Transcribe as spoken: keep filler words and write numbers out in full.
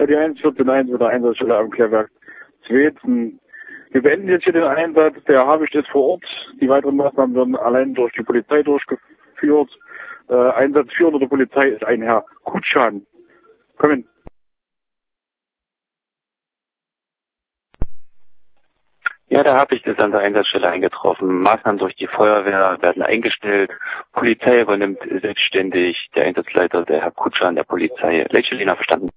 Ja, die eins vierzehn eins mit der Einsatzstelle am Klärwerk Zweten. Wir beenden jetzt hier den Einsatz. Der Habicht ist vor Ort. Die weiteren Maßnahmen werden allein durch die Polizei durchgeführt. Äh, Einsatzführender der Polizei ist ein Herr Kutschan. Kommen. Ja, der Habicht ist an der Einsatzstelle eingetroffen. Maßnahmen durch die Feuerwehr werden eingestellt. Polizei übernimmt selbstständig. Der Einsatzleiter, der Herr Kutschan der Polizei. Leitstelle verstanden.